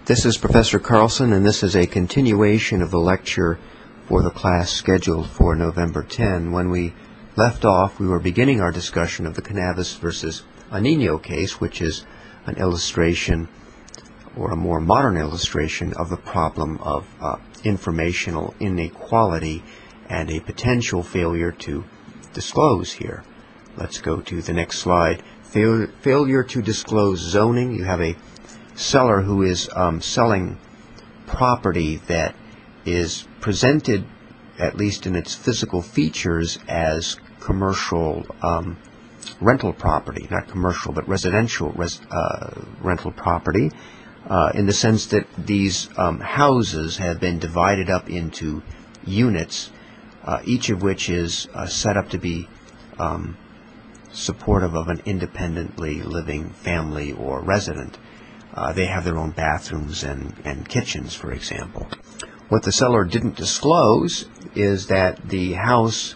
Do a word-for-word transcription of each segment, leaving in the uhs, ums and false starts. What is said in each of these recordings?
This is Professor Carlson, and this is a continuation of the lecture for the class scheduled for November tenth. When we left off, we were beginning our discussion of the Cannavas versus Anino case, which is an illustration, or a more modern illustration, of the problem of uh, informational inequality and a potential failure to disclose here. Let's go to the next slide. Fail failure to disclose zoning. You have a seller who is um, selling property that is presented, at least in its physical features, as commercial um, rental property, not commercial but residential res uh, rental property, uh, in the sense that these um, houses have been divided up into units, uh, each of which is uh, set up to be um, supportive of an independently living family or resident. Uh, they have their own bathrooms and, and kitchens, for example. What the seller didn't disclose is that the house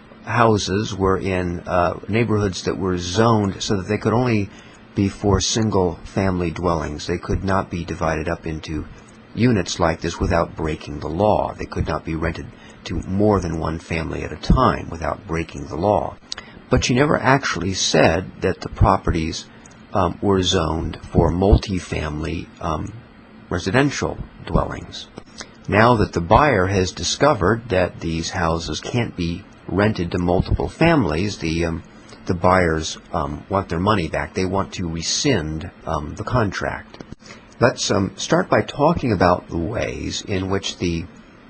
houses were in uh, neighborhoods that were zoned so that they could only be for single-family dwellings. They could not be divided up into units like this without breaking the law. They could not be rented to more than one family at a time without breaking the law. But she never actually said that the properties um, were zoned for multi-family um, residential dwellings. Now that the buyer has discovered that these houses can't be rented to multiple families, the um, the buyers um, want their money back. They want to rescind um, the contract. Let's um, start by talking about the ways in which the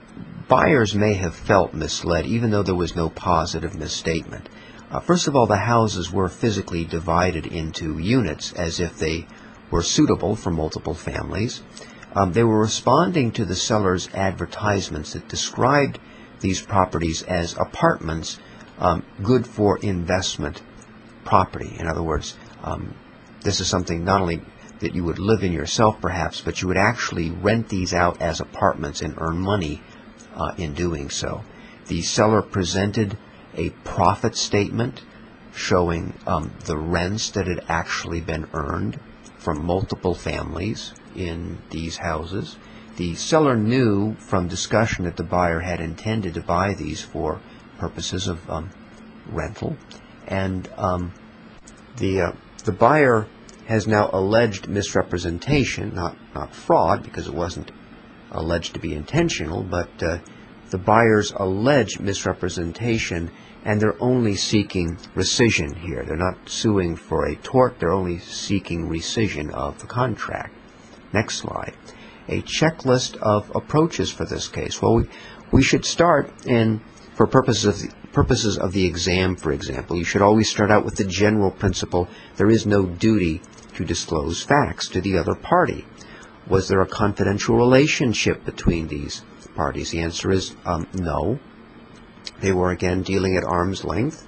buyers may have felt misled, even though there was no positive misstatement. Uh, first of all, the houses were physically divided into units as if they were suitable for multiple families. Um, they were responding to the seller's advertisements that described these properties as apartments, um, good for investment property. In other words, um, this is something not only that you would live in yourself perhaps, but you would actually rent these out as apartments and earn money uh, in doing so. The seller presented a profit statement showing um, the rents that had actually been earned from multiple families in these houses. The seller knew from discussion that the buyer had intended to buy these for purposes of um, rental, and um, the uh, the buyer has now alleged misrepresentation, not not fraud, because it wasn't alleged to be intentional, but uh, the buyers allege misrepresentation, and they're only seeking rescission here. They're not suing for a tort, they're only seeking rescission of the contract. Next slide. A checklist of approaches for this case. Well, we, we should start in, for purposes of, the, purposes of the exam, for example, you should always start out with the general principle: there is no duty to disclose facts to the other party. Was there a confidential relationship between these parties? The answer is um, no. They were, again, dealing at arm's length.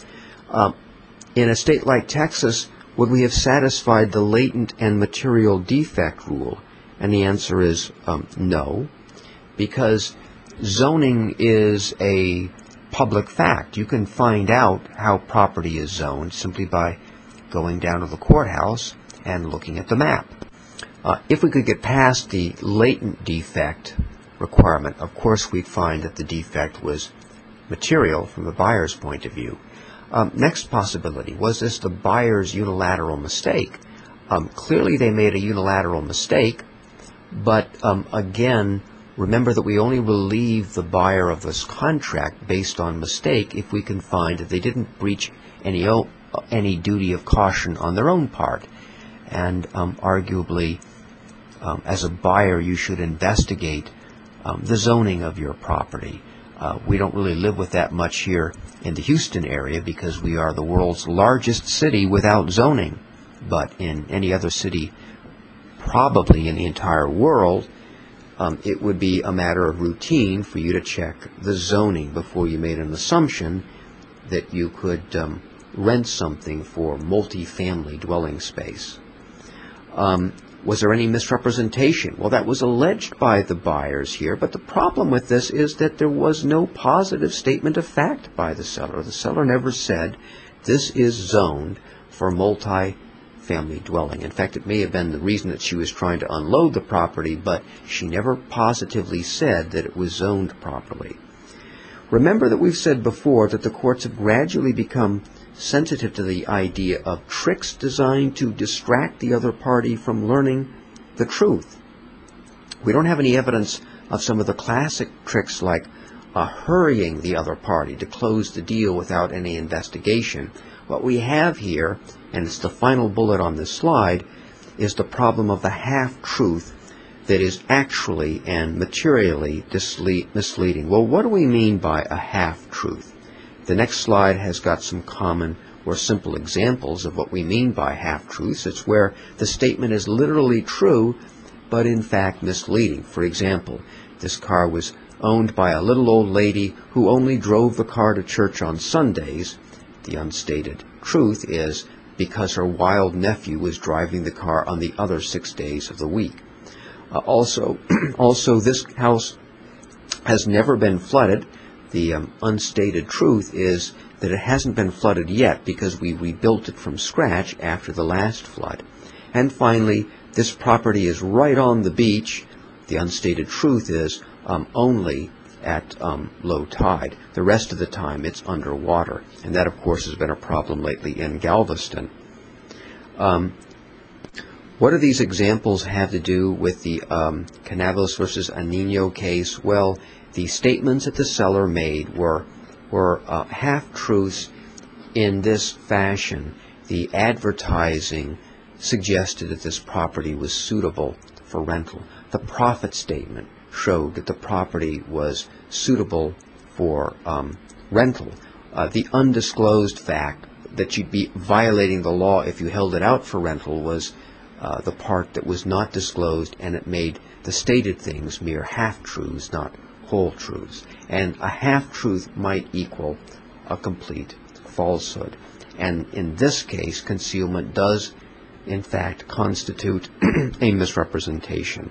Uh, in a state like Texas, would we have satisfied the latent and material defect rule? And the answer is um, no, because zoning is a public fact. You can find out how property is zoned simply by going down to the courthouse and looking at the map. Uh, if we could get past the latent defect requirement, of course we'd find that the defect was material from the buyer's point of view. Um, next possibility, was this the buyer's unilateral mistake? Um, clearly they made a unilateral mistake, but um, again, remember that we only relieve the buyer of this contract based on mistake if we can find that they didn't breach any, o any duty of caution on their own part. And um, arguably, um, as a buyer, you should investigate um, the zoning of your property. Uh, we don't really live with that much here in the Houston area because we are the world's largest city without zoning. But in any other city, probably in the entire world, um, it would be a matter of routine for you to check the zoning before you made an assumption that you could um, rent something for multi-family dwelling space. Um, Was there any misrepresentation? Well, that was alleged by the buyers here, but the problem with this is that there was no positive statement of fact by the seller. The seller never said, this is zoned for multi family dwelling. In fact, it may have been the reason that she was trying to unload the property, but she never positively said that it was zoned properly. Remember that we've said before that the courts have gradually become sensitive to the idea of tricks designed to distract the other party from learning the truth. We don't have any evidence of some of the classic tricks like uh, hurrying the other party to close the deal without any investigation. What we have here, and it's the final bullet on this slide, is the problem of the half-truth that is actually and materially misleading. Well, what do we mean by a half-truth? The next slide has got some common or simple examples of what we mean by half-truths. It's where the statement is literally true, but in fact misleading. For example, this car was owned by a little old lady who only drove the car to church on Sundays. The unstated truth is because her wild nephew was driving the car on the other six days of the week. Uh, also, also, this house has never been flooded. The um, unstated truth is that it hasn't been flooded yet because we rebuilt it from scratch after the last flood. And finally, this property is right on the beach. The unstated truth is um, only at um, low tide. The rest of the time it's underwater. And that, of course, has been a problem lately in Galveston. Um, what do these examples have to do with the um, Canavos versus Anino case? Well, the statements that the seller made were, were uh, half-truths in this fashion. The advertising suggested that this property was suitable for rental. The profit statement showed that the property was suitable for um, rental. Uh, the undisclosed fact that you'd be violating the law if you held it out for rental was uh, the part that was not disclosed, and it made the stated things mere half-truths, not whole truths. And a half-truth might equal a complete falsehood. And in this case, concealment does, in fact, constitute a misrepresentation.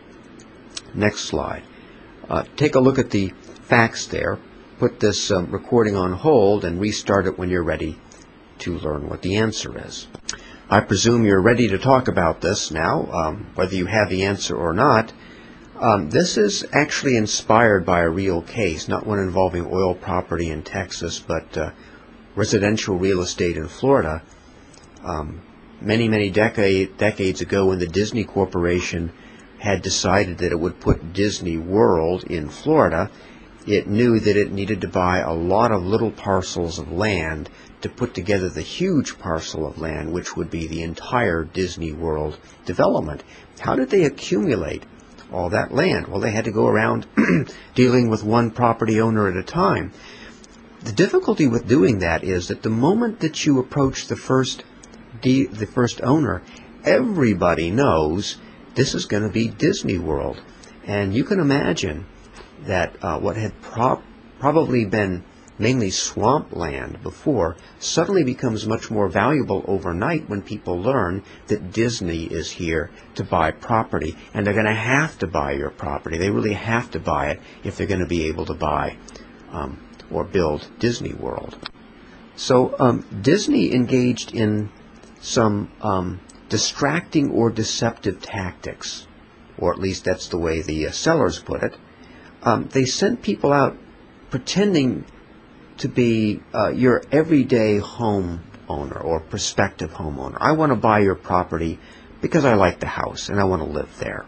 Next slide. Uh, take a look at the facts there. Put this um, recording on hold and restart it when you're ready to learn what the answer is. I presume you're ready to talk about this now, um, whether you have the answer or not. Um, this is actually inspired by a real case, not one involving oil property in Texas, but uh, residential real estate in Florida. Um, many, many decade, decades ago, when the Disney Corporation had decided that it would put Disney World in Florida, it knew that it needed to buy a lot of little parcels of land to put together the huge parcel of land, which would be the entire Disney World development. How did they accumulate all that land? Well, they had to go around dealing with one property owner at a time. The difficulty with doing that is that the moment that you approach the first de- the first owner, everybody knows this is going to be Disney World. And you can imagine that uh, what had pro- probably been mainly swamp land before suddenly becomes much more valuable overnight when people learn that Disney is here to buy property, and they're going to have to buy your property. They really have to buy it if they're going to be able to buy um, or build Disney World. So um, Disney engaged in some um, distracting or deceptive tactics, or at least that's the way the uh, sellers put it. Um, they sent people out pretending to be uh, your everyday home owner or prospective homeowner. I want to buy your property because I like the house and I want to live there.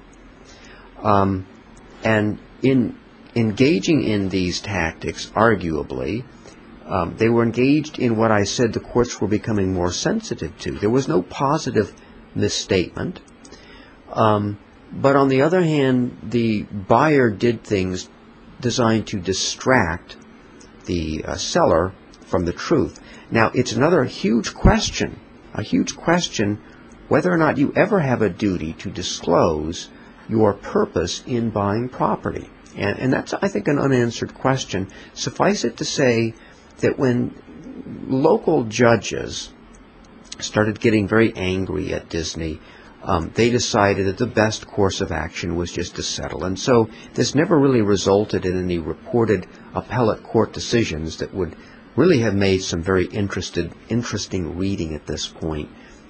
Um, and in engaging in these tactics, arguably, um, they were engaged in what I said the courts were becoming more sensitive to. There was no positive misstatement. Um, but on the other hand, the buyer did things designed to distract the uh, seller from the truth. Now, it's another huge question, a huge question, whether or not you ever have a duty to disclose your purpose in buying property. And, and that's, I think, an unanswered question. Suffice it to say that when local judges started getting very angry at Disney, Um, they decided that the best course of action was just to settle. And so this never really resulted in any reported appellate court decisions that would really have made some very interested, interesting reading at this point.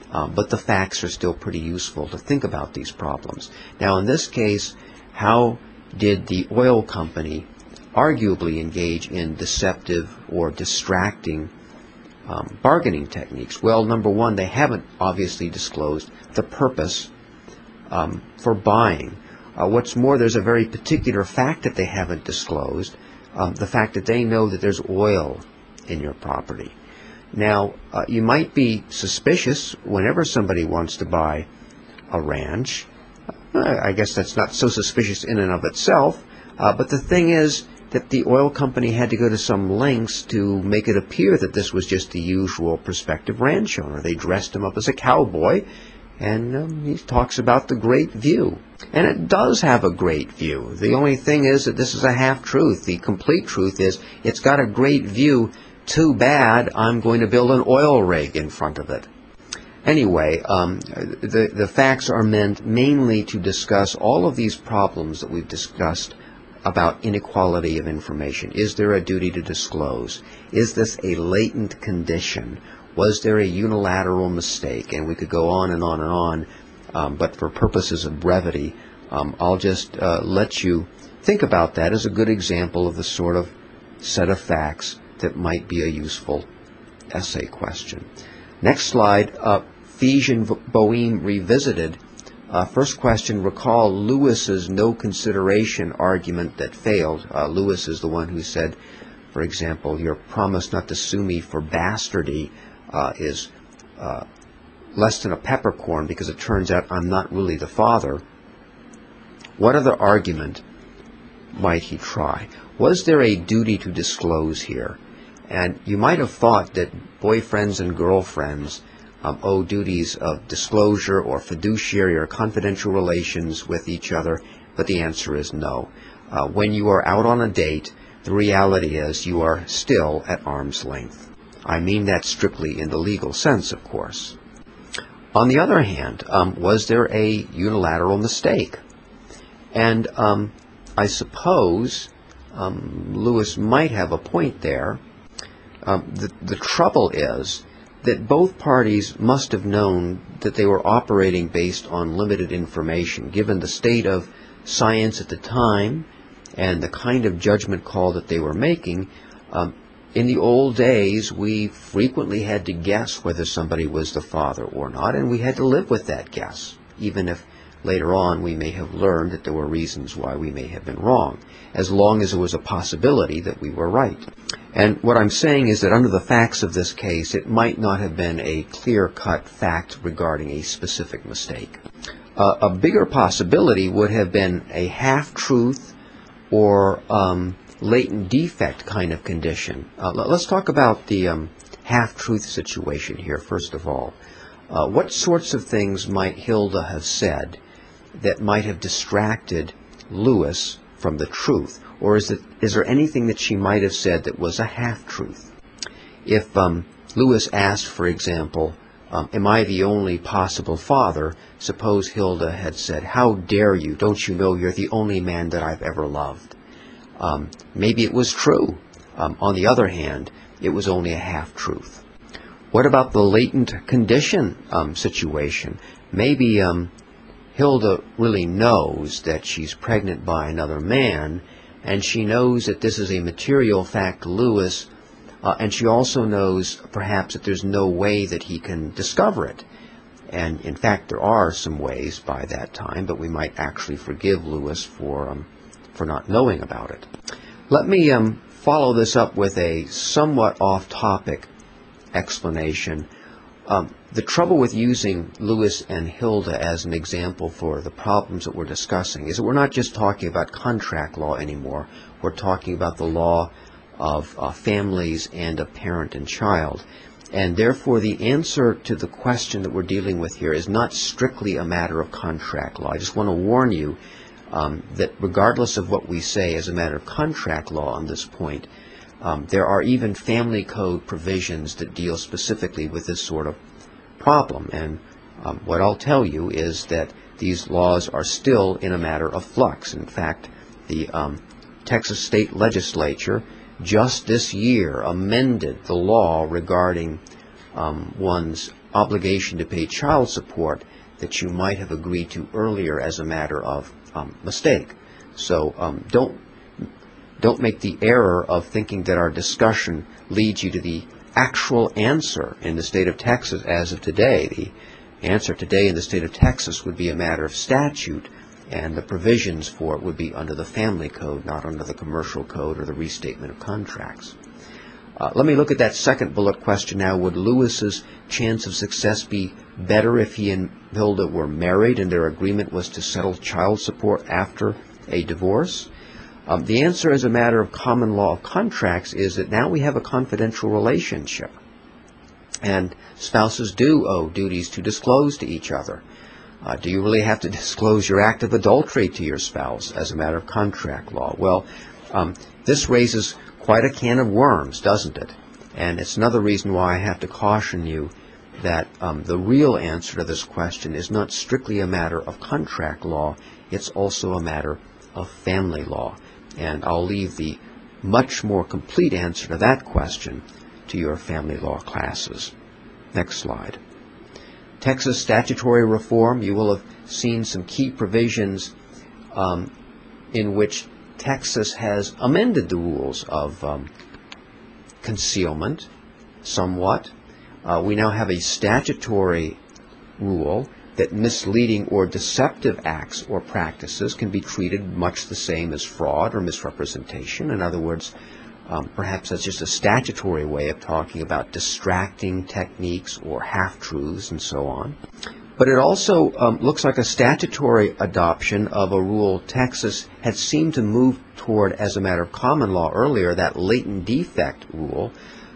Um, but the facts are still pretty useful to think about these problems. Now, in this case, how did the oil company arguably engage in deceptive or distracting um, bargaining techniques? Well, number one, they haven't obviously disclosed the purpose um, for buying. Uh, what's more, there's a very particular fact that they haven't disclosed, um, the fact that they know that there's oil in your property. Now, uh, you might be suspicious whenever somebody wants to buy a ranch. Uh, I guess that's not so suspicious in and of itself, uh, but the thing is that the oil company had to go to some lengths to make it appear that this was just the usual prospective ranch owner. They dressed him up as a cowboy, and um, he talks about the great view. And it does have a great view. The only thing is that this is a half-truth. The complete truth is it's got a great view. Too bad I'm going to build an oil rig in front of it. Anyway, um, the, the facts are meant mainly to discuss all of these problems that we've discussed about inequality of information. Is there a duty to disclose? Is this a latent condition? Was there a unilateral mistake? And we could go on and on and on, um, but for purposes of brevity, um, I'll just uh, let you think about that as a good example of the sort of set of facts that might be a useful essay question. Next slide, uh, Feij and Boehm revisited. Uh, first question, recall Lewis's no consideration argument that failed. Uh, Lewis is the one who said, for example, your promise not to sue me for bastardy uh, is uh, less than a peppercorn because it turns out I'm not really the father. What other argument might he try? Was there a duty to disclose here? And you might have thought that boyfriends and girlfriends um, owe duties of disclosure or fiduciary or confidential relations with each other, but the answer is no. Uh, when you are out on a date, the reality is you are still at arm's length. I mean that strictly in the legal sense, of course. On the other hand, um, was there a unilateral mistake? And um, I suppose um, Lewis might have a point there. Um, the, the trouble is that both parties must have known that they were operating based on limited information, given the state of science at the time and the kind of judgment call that they were making. Um, in the old days, we frequently had to guess whether somebody was the father or not, and we had to live with that guess, even if later on we may have learned that there were reasons why we may have been wrong, as long as there was a possibility that we were right. And what I'm saying is that under the facts of this case, it might not have been a clear-cut fact regarding a specific mistake. Uh, a bigger possibility would have been a half-truth or um, latent defect kind of condition. Uh, let's talk about the um, half-truth situation here, first of all. Uh, what sorts of things might Hilda have said that might have distracted Lewis from the truth? Or is it, is there anything that she might have said that was a half-truth? If um, Lewis asked, for example, um, am I the only possible father, suppose Hilda had said, how dare you, don't you know you're the only man that I've ever loved? Um, maybe it was true. Um, on the other hand, it was only a half-truth. What about the latent condition um, situation? Maybe um, Hilda really knows that she's pregnant by another man, and she knows that this is a material fact to Lewis, uh, and she also knows perhaps that there's no way that he can discover it. And in fact, there are some ways by that time, but we might actually forgive Lewis for um, for not knowing about it. Let me um, follow this up with a somewhat off-topic explanation. Um, the trouble with using Lewis and Hilda as an example for the problems that we're discussing is that we're not just talking about contract law anymore. We're talking about the law of uh, families and of parent and child. And therefore, the answer to the question that we're dealing with here is not strictly a matter of contract law. I just want to warn you um, that regardless of what we say as a matter of contract law on this point, Um, there are even family code provisions that deal specifically with this sort of problem. And um, what I'll tell you is that these laws are still in a matter of flux. In fact, the um, Texas State Legislature just this year amended the law regarding um, one's obligation to pay child support that you might have agreed to earlier as a matter of um, mistake. So um, don't don't make the error of thinking that our discussion leads you to the actual answer in the state of Texas as of today. The answer today in the state of Texas would be a matter of statute, and the provisions for it would be under the family code, not under the commercial code or the restatement of contracts. Uh, let me look at that second bullet question now. Would Lewis's chance of success be better if he and Hilda were married and their agreement was to settle child support after a divorce? Um, the answer as a matter of common law of contracts is that now we have a confidential relationship, and spouses do owe duties to disclose to each other. Uh, do you really have to disclose your act of adultery to your spouse as a matter of contract law? Well, um, this raises quite a can of worms, doesn't it? And it's another reason why I have to caution you that um, the real answer to this question is not strictly a matter of contract law, it's also a matter of family law. And I'll leave the much more complete answer to that question to your family law classes. Next slide. Texas statutory reform. You will have seen some key provisions um, in which Texas has amended the rules of um, concealment somewhat. Uh, we now have a statutory rule that misleading or deceptive acts or practices can be treated much the same as fraud or misrepresentation. In other words, um, perhaps that's just a statutory way of talking about distracting techniques or half-truths and so on. But it also um, looks like a statutory adoption of a rule Texas had seemed to move toward as a matter of common law earlier, that latent defect rule.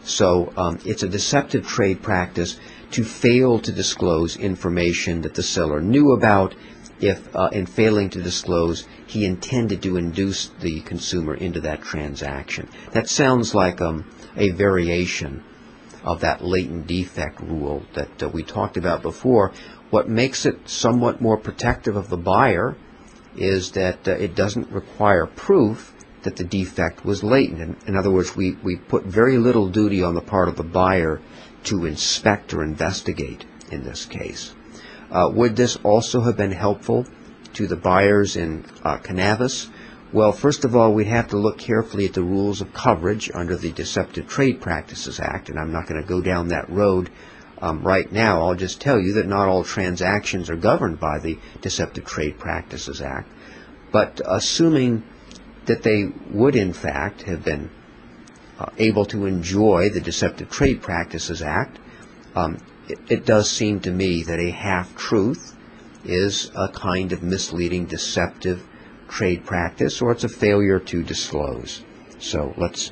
So um, it's a deceptive trade practice to fail to disclose information that the seller knew about if, uh, in failing to disclose, he intended to induce the consumer into that transaction. That sounds like um, a variation of that latent defect rule that uh, we talked about before. What makes it somewhat more protective of the buyer is that uh, it doesn't require proof that the defect was latent. In, in other words, we, we put very little duty on the part of the buyer to inspect or investigate in this case. Uh, would this also have been helpful to the buyers in uh, Cannabis? Well, first of all, we'd have to look carefully at the rules of coverage under the Deceptive Trade Practices Act, and I'm not going to go down that road um, right now. I'll just tell you that not all transactions are governed by the Deceptive Trade Practices Act. But assuming that they would, in fact, have been uh, able to enjoy the Deceptive Trade Practices Act, um, it, it does seem to me that a half-truth is a kind of misleading, deceptive trade practice, or it's a failure to disclose. So let's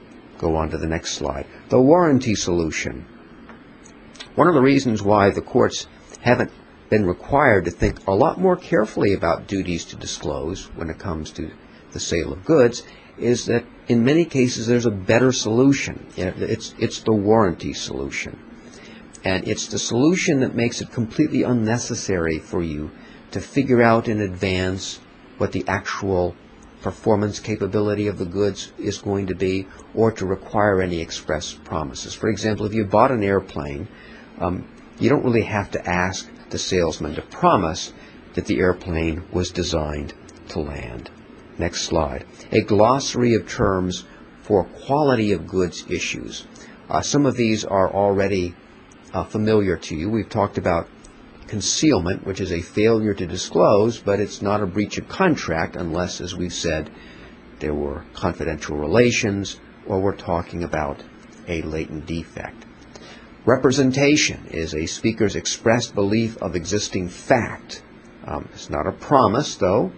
go on to the next slide. The warranty solution. One of the reasons why the courts haven't been required to think a lot more carefully about duties to disclose when it comes to the sale of goods is that in many cases there's a better solution. It's, it's the warranty solution. And it's the solution that makes it completely unnecessary for you to figure out in advance what the actual performance capability of the goods is going to be, or to require any express promises. For example, if you bought an airplane, um, you don't really have to ask the salesman to promise that the airplane was designed to land. Next slide. A glossary of terms for quality of goods issues. Uh, some of these are already uh, familiar to you. We've talked about concealment, which is a failure to disclose, but it's not a breach of contract unless, as we've said, there were confidential relations or we're talking about a latent defect. Representation is a speaker's expressed belief of existing fact. Um, it's not a promise, though.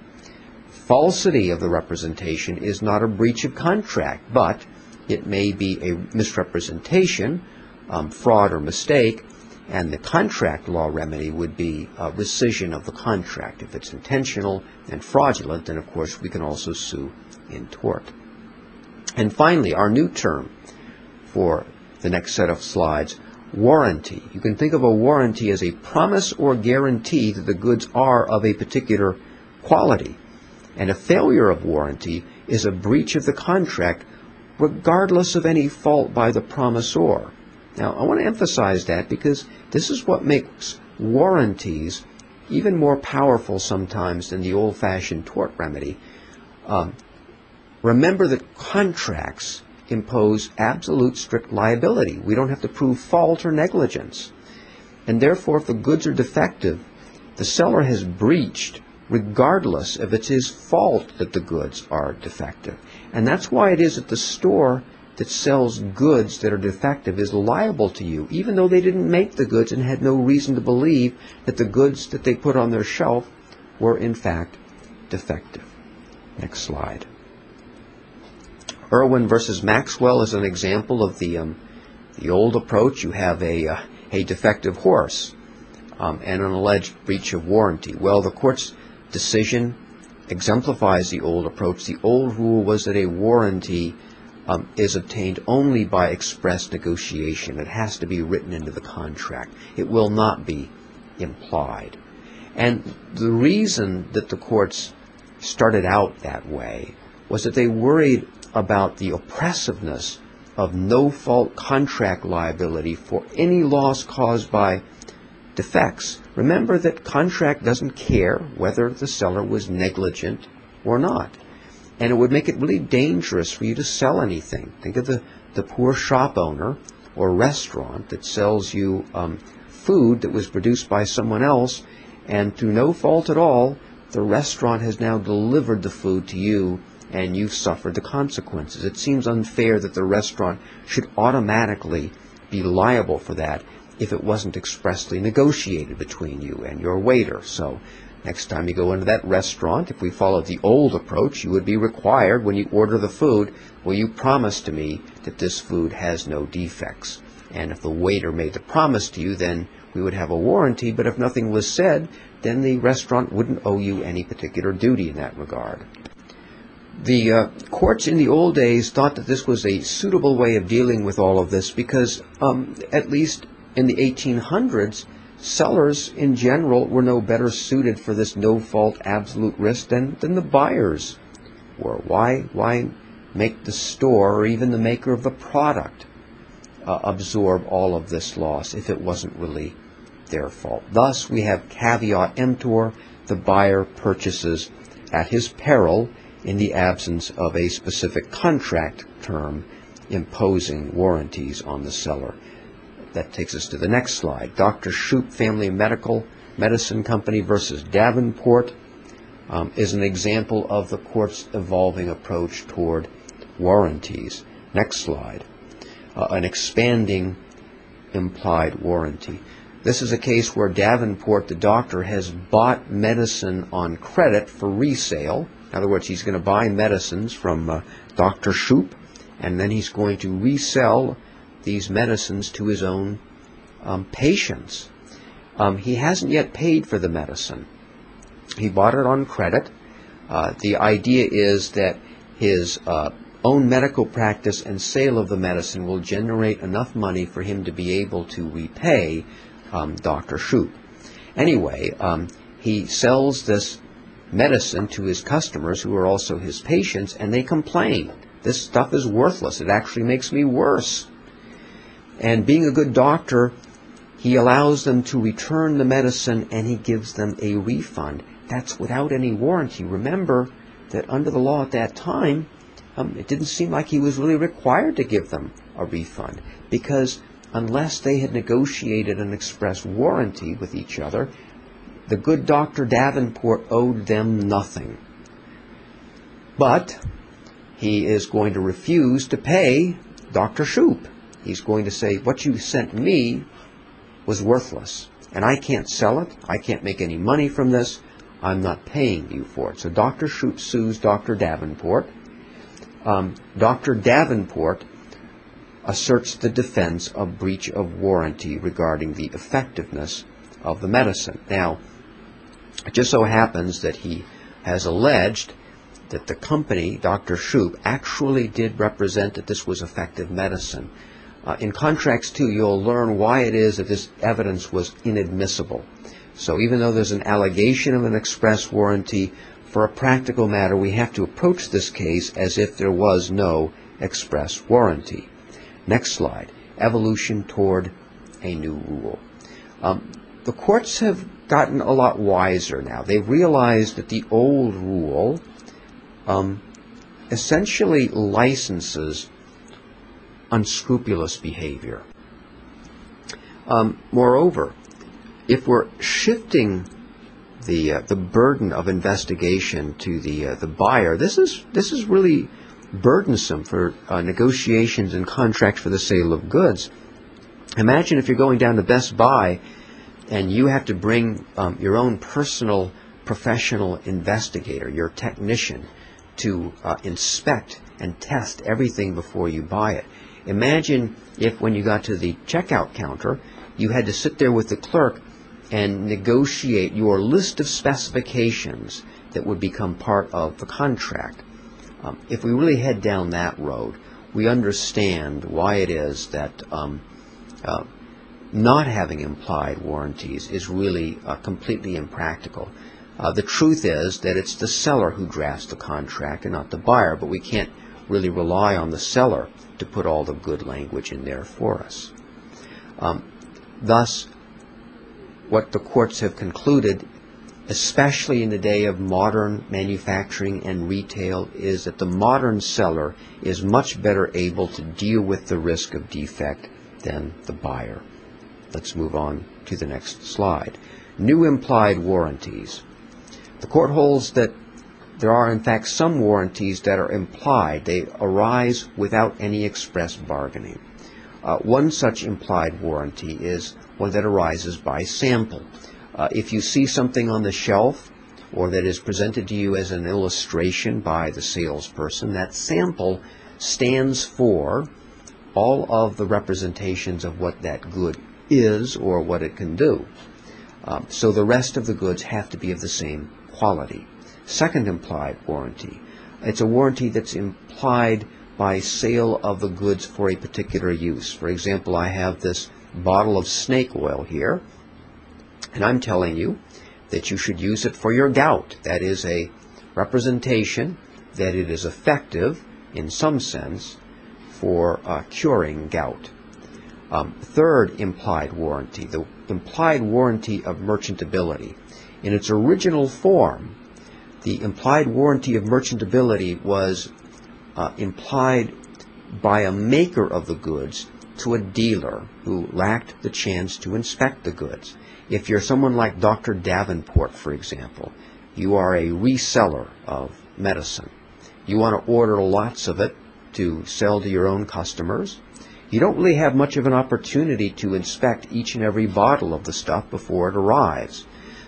Falsity of the representation is not a breach of contract, but it may be a misrepresentation, um, fraud or mistake, and the contract law remedy would be uh, rescission of the contract. If it's intentional and fraudulent, then of course we can also sue in tort. And finally, our new term for the next set of slides, warranty. You can think of a warranty as a promise or guarantee that the goods are of a particular quality. And a failure of warranty is a breach of the contract regardless of any fault by the promisor. Now, I want to emphasize that because this is what makes warranties even more powerful sometimes than the old-fashioned tort remedy. Um, remember that contracts impose absolute strict liability. We don't have to prove fault or negligence. And therefore, if the goods are defective, the seller has breached regardless if it's his fault that the goods are defective. And that's why it is that the store that sells goods that are defective is liable to you, even though they didn't make the goods and had no reason to believe that the goods that they put on their shelf were in fact defective. Next slide. Irwin versus Maxwell is an example of the um, the old approach. You have a uh, a defective horse um, and an alleged breach of warranty. Well, the court's decision exemplifies the old approach. The old rule was that a warranty um, is obtained only by express negotiation. It has to be written into the contract. It will not be implied. And the reason that the courts started out that way was that they worried about the oppressiveness of no-fault contract liability for any loss caused by defects. Remember that contract doesn't care whether the seller was negligent or not. And it would make it really dangerous for you to sell anything. Think of the, the poor shop owner or restaurant that sells you um, food that was produced by someone else, and through no fault at all, the restaurant has now delivered the food to you and you've suffered the consequences. It seems unfair that the restaurant should automatically be liable for that if it wasn't expressly negotiated between you and your waiter. So next time you go into that restaurant, if we followed the old approach, you would be required when you order the food, will you promise to me that this food has no defects? And if the waiter made the promise to you, then we would have a warranty, but if nothing was said, then the restaurant wouldn't owe you any particular duty in that regard. The uh, courts in the old days thought that this was a suitable way of dealing with all of this because, um, at least in the eighteen hundreds, sellers in general were no better suited for this no-fault absolute risk than, than the buyers were. Why, why make the store or even the maker of the product uh, absorb all of this loss if it wasn't really their fault? Thus, we have caveat emptor, the buyer purchases at his peril in the absence of a specific contract term imposing warranties on the seller. That takes us to the next slide. Doctor Shoup Family Medical Medicine Company versus Davenport um, is an example of the court's evolving approach toward warranties. Next slide. Uh, an expanding implied warranty. This is a case where Davenport, the doctor, has bought medicine on credit for resale. In other words, he's going to buy medicines from uh, Doctor Shoup, and then he's going to resell these medicines to his own um, patients. Um, he hasn't yet paid for the medicine. He bought it on credit. Uh, the idea is that his uh, own medical practice and sale of the medicine will generate enough money for him to be able to repay um, Doctor Shoup. Anyway, um, he sells this medicine to his customers who are also his patients, and they complain. This stuff is worthless. It actually makes me worse. And being a good doctor, he allows them to return the medicine and he gives them a refund. That's without any warranty. Remember that under the law at that time, um, it didn't seem like he was really required to give them a refund, because unless they had negotiated an express warranty with each other, the good Doctor Davenport owed them nothing. But he is going to refuse to pay Doctor Shoup. He's going to say, what you sent me was worthless, and I can't sell it. I can't make any money from this. I'm not paying you for it. So Doctor Shoup sues Doctor Davenport. Um, Doctor Davenport asserts the defense of breach of warranty regarding the effectiveness of the medicine. Now, it just so happens that he has alleged that the company, Doctor Shoup, actually did represent that this was effective medicine. Uh, in Contracts two, you'll learn why it is that this evidence was inadmissible. So even though there's an allegation of an express warranty, for a practical matter, we have to approach this case as if there was no express warranty. Next slide. evolution toward a new rule. Um, the courts have gotten a lot wiser now. They've realized that the old rule um, essentially licenses unscrupulous behavior. Um, moreover, if we're shifting the uh, the burden of investigation to the uh, the buyer, this is this is really burdensome for uh, negotiations and contracts for the sale of goods. Imagine if you're going down to Best Buy and you have to bring um, your own personal professional investigator, your technician, to uh, inspect and test everything before you buy it. Imagine if when you got to the checkout counter, you had to sit there with the clerk and negotiate your list of specifications that would become part of the contract. Um, if we really head down that road, we understand why it is that um, uh, not having implied warranties is really uh, completely impractical. Uh, the truth is that it's the seller who drafts the contract and not the buyer, but we can't really rely on the seller to put all the good language in there for us. Um, thus, what the courts have concluded, especially in the day of modern manufacturing and retail, is that the modern seller is much better able to deal with the risk of defect than the buyer. Let's move on to the next slide. New implied warranties. The court holds that there are in fact some warranties that are implied. They arise without any express bargaining. Uh, one such implied warranty is one that arises by sample. Uh, if you see something on the shelf or that is presented to you as an illustration by the salesperson, that sample stands for all of the representations of what that good is or what it can do. Um, so the rest of the goods have to be of the same quality. Second implied warranty. It's a warranty that's implied by sale of the goods for a particular use. For example, I have this bottle of snake oil here, and I'm telling you that you should use it for your gout. That is a representation that it is effective, in some sense, for uh, curing gout. Um, third implied warranty, the implied warranty of merchantability. In its original form, the implied warranty of merchantability was uh, implied by a maker of the goods to a dealer who lacked the chance to inspect the goods. If you're someone like Doctor Davenport, for example, you are a reseller of medicine. You want to order lots of it to sell to your own customers. You don't really have much of an opportunity to inspect each and every bottle of the stuff before it arrives.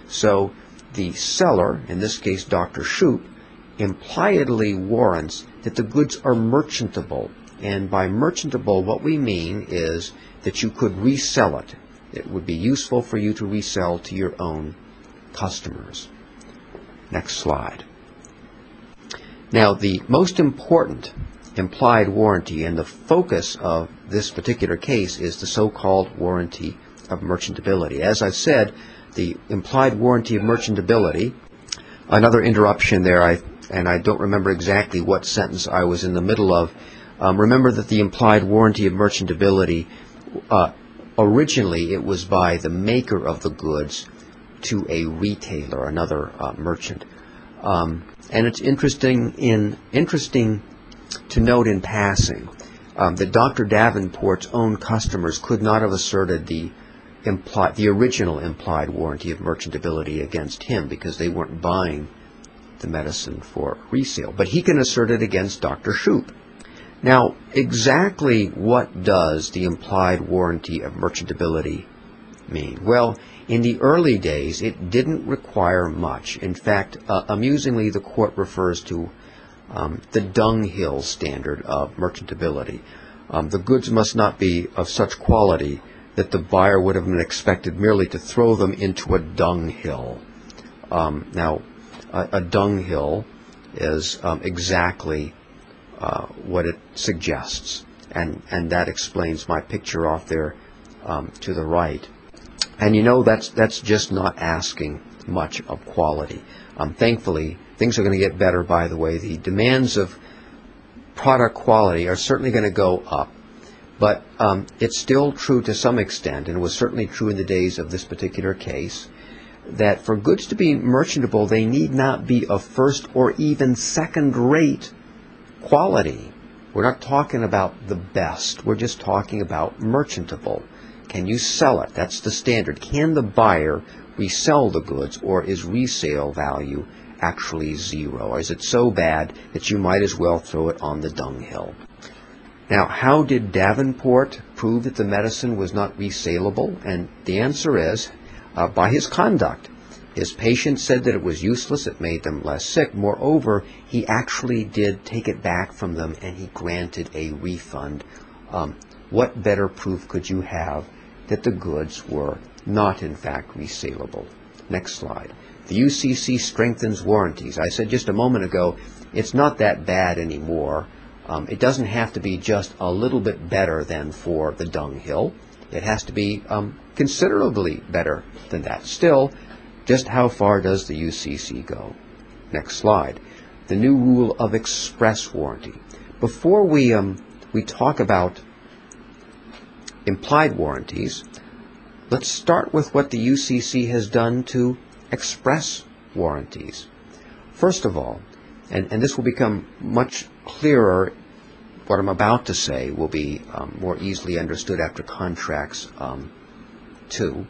So the seller, in this case Doctor Shoup, impliedly warrants that the goods are merchantable. And by merchantable, what we mean is that you could resell it. It would be useful for you to resell to your own customers. Next slide. Now, the most important implied warranty and the focus of this particular case is the so-called warranty of merchantability. As I've said, the implied warranty of merchantability, another interruption there, I, and I don't remember exactly what sentence I was in the middle of. Um, remember that the implied warranty of merchantability, uh, originally it was by the maker of the goods to a retailer, another uh, merchant. Um, and it's interesting in interesting to note in passing um, that Doctor Davenport's own customers could not have asserted the implied, the original implied warranty of merchantability against him because they weren't buying the medicine for resale. But he can assert it against Doctor Shoup. Now, exactly what does the implied warranty of merchantability mean? Well, in the early days, it didn't require much. In fact, uh, amusingly, the court refers to um, the dunghill standard of merchantability. Um, the goods must not be of such quality that the buyer would have been expected merely to throw them into a dunghill. Um, now, a, a dunghill is um, exactly uh, what it suggests, and, and that explains my picture off there um, to the right. And you know, that's that's just not asking much of quality. Um, thankfully, things are going to get better, by the way. The demands of product quality are certainly going to go up. But um, it's still true to some extent, and it was certainly true in the days of this particular case, that for goods to be merchantable, they need not be of first or even second-rate quality. We're not talking about the best. We're just talking about merchantable. Can you sell it? That's the standard. Can the buyer resell the goods, or is resale value actually zero? Or is it so bad that you might as well throw it on the dunghill? Now, how did Davenport prove that the medicine was not resaleable? And the answer is uh, by his conduct. His patients said that it was useless, it made them less sick. Moreover, he actually did take it back from them, and he granted a refund. Um, what better proof could you have that the goods were not, in fact, resaleable? Next slide. The U C C strengthens warranties. I said just a moment ago, it's not that bad anymore. Um, it doesn't have to be just a little bit better than for the dunghill. It has to be um, considerably better than that. Still, just how far does the U C C go? Next slide. The new rule of express warranty. Before we um, we talk about implied warranties, let's start with what the U C C has done to express warranties. First of all, and, and this will become much clearer, what I'm about to say will be um, more easily understood after contracts um, two.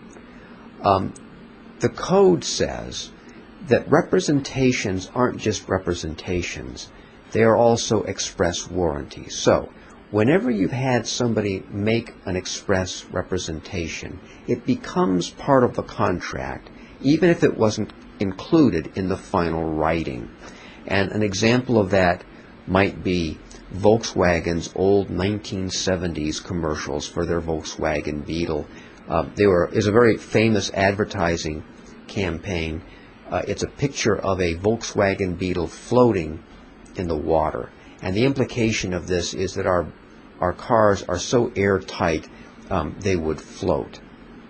Um, the code says that representations aren't just representations, they are also express warranties. So, whenever you've had somebody make an express representation, it becomes part of the contract, even if it wasn't included in the final writing. And an example of that might be Volkswagen's old nineteen seventies commercials for their Volkswagen Beetle. Uh, they were is a very famous advertising campaign. Uh, it's a picture of a Volkswagen Beetle floating in the water. And the implication of this is that our our cars are so airtight um, they would float.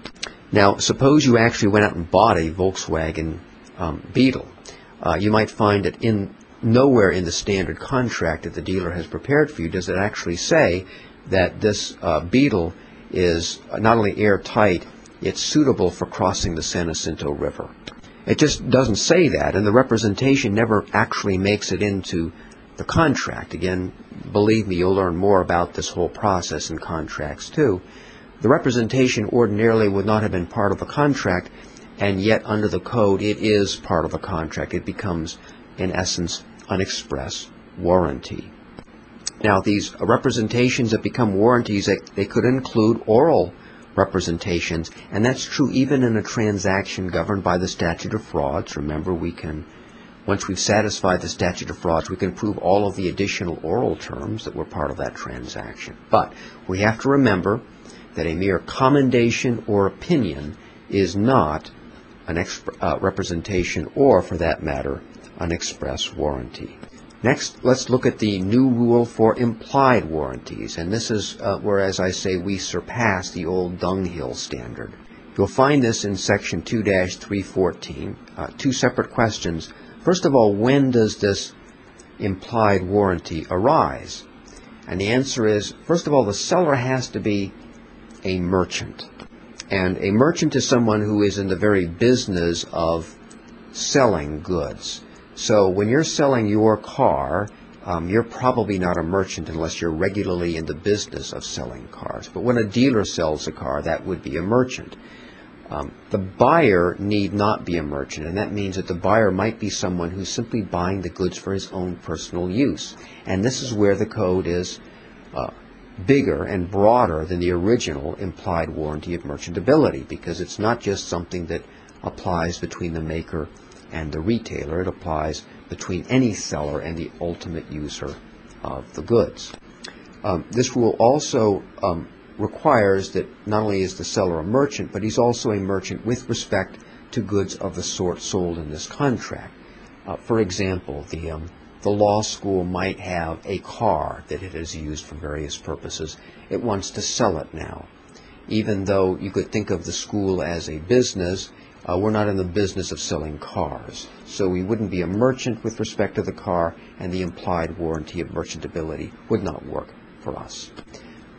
Now, suppose you actually went out and bought a Volkswagen um, Beetle. Uh, you might find that in nowhere in the standard contract that the dealer has prepared for you does it actually say that this uh, Beetle is not only airtight, it's suitable for crossing the San Jacinto River. It just doesn't say that, and the representation never actually makes it into the contract. Again, believe me, you'll learn more about this whole process in contracts too. The representation ordinarily would not have been part of a contract, and yet under the code it is part of a contract. It becomes, in essence, an express warranty. Now, these representations that become warranties, they, they could include oral representations, and that's true even in a transaction governed by the statute of frauds. Remember, we can, once we've satisfied the statute of frauds, we can prove all of the additional oral terms that were part of that transaction. But we have to remember that a mere commendation or opinion is not an exp- uh, representation or, for that matter, an express warranty. Next, let's look at the new rule for implied warranties, and this is uh, where, as I say, we surpass the old dunghill standard. You'll find this in section two dash three fourteen, uh, two separate questions. First of all, when does this implied warranty arise? And the answer is, first of all, the seller has to be a merchant. And a merchant is someone who is in the very business of selling goods. So when you're selling your car, um, you're probably not a merchant unless you're regularly in the business of selling cars. But when a dealer sells a car, that would be a merchant. Um, the buyer need not be a merchant, and that means that the buyer might be someone who's simply buying the goods for his own personal use. And this is where the code is uh, bigger and broader than the original implied warranty of merchantability, because it's not just something that applies between the maker and the retailer. It applies between any seller and the ultimate user of the goods. Um, this rule also um, requires that not only is the seller a merchant, but he's also a merchant with respect to goods of the sort sold in this contract. Uh, for example, the, um, the law school might have a car that it has used for various purposes. It wants to sell it now. Even though you could think of the school as a business, Uh, we're not in the business of selling cars, so we wouldn't be a merchant with respect to the car, and the implied warranty of merchantability would not work for us.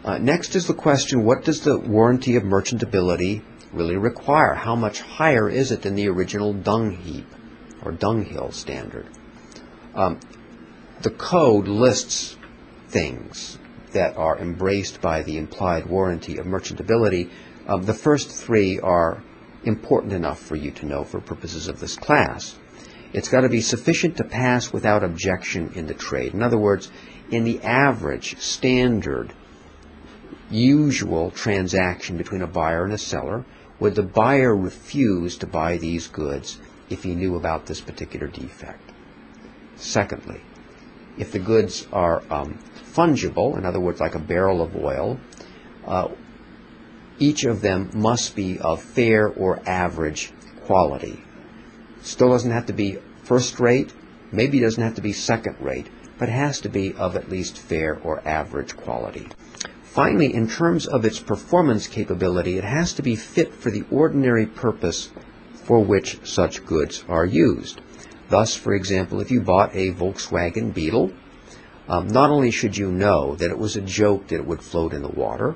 Uh, next is the question, what does the warranty of merchantability really require? How much higher is it than the original dung heap or dunghill standard? Um, the code lists things that are embraced by the implied warranty of merchantability. Um, the first three are important enough for you to know for purposes of this class. It's got to be sufficient to pass without objection in the trade. In other words, in the average, standard, usual transaction between a buyer and a seller, would the buyer refuse to buy these goods if he knew about this particular defect? Secondly, if the goods are um, fungible, in other words, like a barrel of oil, uh, each of them must be of fair or average quality. Still doesn't have to be first rate, maybe doesn't have to be second rate, but has to be of at least fair or average quality. Finally, in terms of its performance capability, it has to be fit for the ordinary purpose for which such goods are used. Thus, for example, if you bought a Volkswagen Beetle, um, not only should you know that it was a joke that it would float in the water,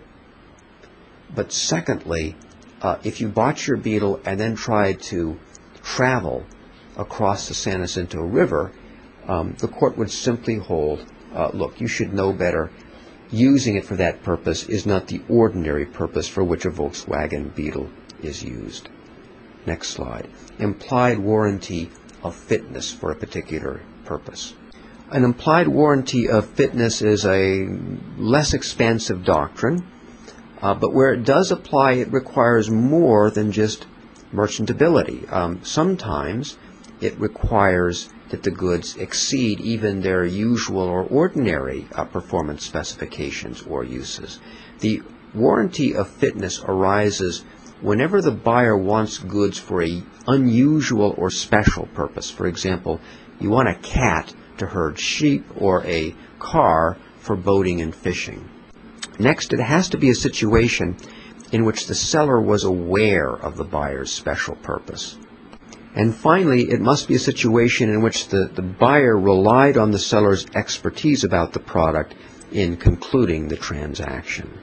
but secondly, uh, if you bought your Beetle and then tried to travel across the San Jacinto River, um, the court would simply hold, uh, look, you should know better. Using it for that purpose is not the ordinary purpose for which a Volkswagen Beetle is used. Next slide. Implied warranty of fitness for a particular purpose. An implied warranty of fitness is a less expansive doctrine, uh, but where it does apply, it requires more than just merchantability. Um, sometimes it requires that the goods exceed even their usual or ordinary uh, performance specifications or uses. The warranty of fitness arises whenever the buyer wants goods for an unusual or special purpose. For example, you want a cat to herd sheep or a car for boating and fishing. Next, it has to be a situation in which the seller was aware of the buyer's special purpose. And finally, it must be a situation in which the, the buyer relied on the seller's expertise about the product in concluding the transaction.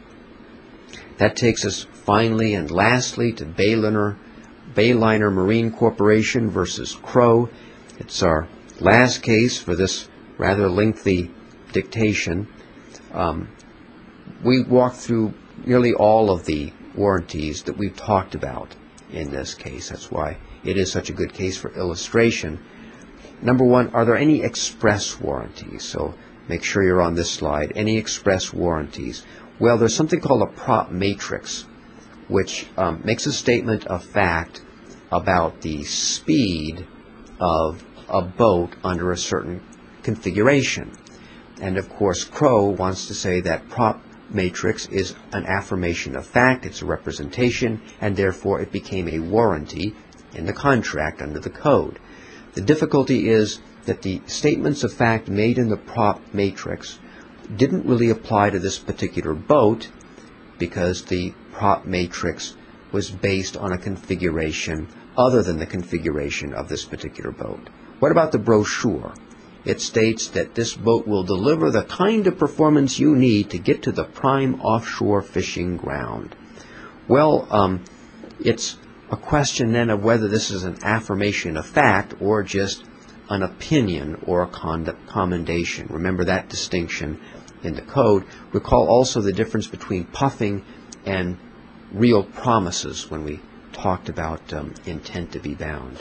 That takes us finally and lastly to Bayliner, Bayliner Marine Corporation versus Crow. It's our last case for this rather lengthy dictation. Um, we walked through nearly all of the warranties that we've talked about in this case. That's why it is such a good case for illustration. Number one, are there any express warranties? So make sure you're on this slide. Any express warranties? Well, there's something called a prop matrix, which um, makes a statement of fact about the speed of a boat under a certain configuration. And of course, Crow wants to say that prop matrix is an affirmation of fact, it's a representation, and therefore it became a warranty in the contract under the code. The difficulty is that the statements of fact made in the prop matrix didn't really apply to this particular boat because the prop matrix was based on a configuration other than the configuration of this particular boat. What about the brochure? It states that this boat will deliver the kind of performance you need to get to the prime offshore fishing ground. Well, um, it's a question then of whether this is an affirmation of fact or just an opinion or a con- commendation. Remember that distinction in the code. Recall also the difference between puffing and real promises when we talked about um, intent to be bound.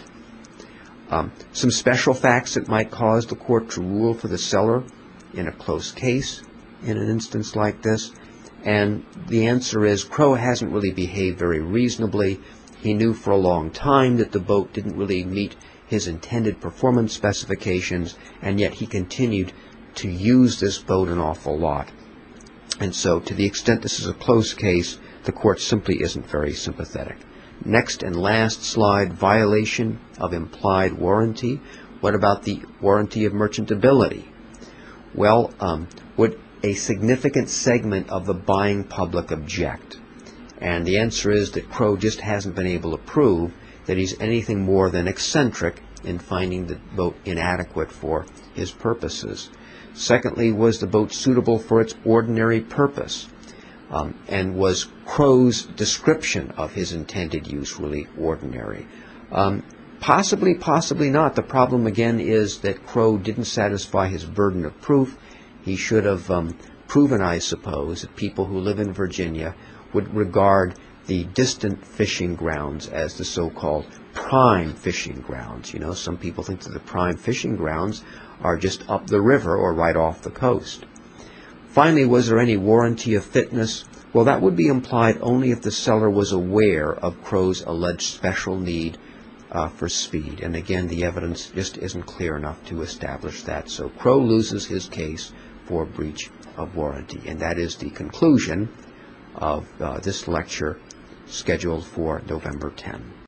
Um, some special facts that might cause the court to rule for the seller in a close case in an instance like this. And the answer is Crow hasn't really behaved very reasonably. He knew for a long time that the boat didn't really meet his intended performance specifications, and yet he continued to use this boat an awful lot. And so to the extent this is a close case, the court simply isn't very sympathetic. Next and last slide, violation of implied warranty. What about the warranty of merchantability? Well, um, would a significant segment of the buying public object? And the answer is that Crow just hasn't been able to prove that he's anything more than eccentric in finding the boat inadequate for his purposes. Secondly, was the boat suitable for its ordinary purpose? Um, and was Crow's description of his intended use really ordinary? Um, possibly, possibly not. The problem again is that Crow didn't satisfy his burden of proof. He should have um, proven, I suppose, that people who live in Virginia would regard the distant fishing grounds as the so-called prime fishing grounds. You know, some people think that the prime fishing grounds are just up the river or right off the coast. Finally, was there any warranty of fitness? Well, that would be implied only if the seller was aware of Crow's alleged special need uh, for speed. And again, the evidence just isn't clear enough to establish that. So Crow loses his case for breach of warranty. And that is the conclusion of uh, this lecture scheduled for November tenth.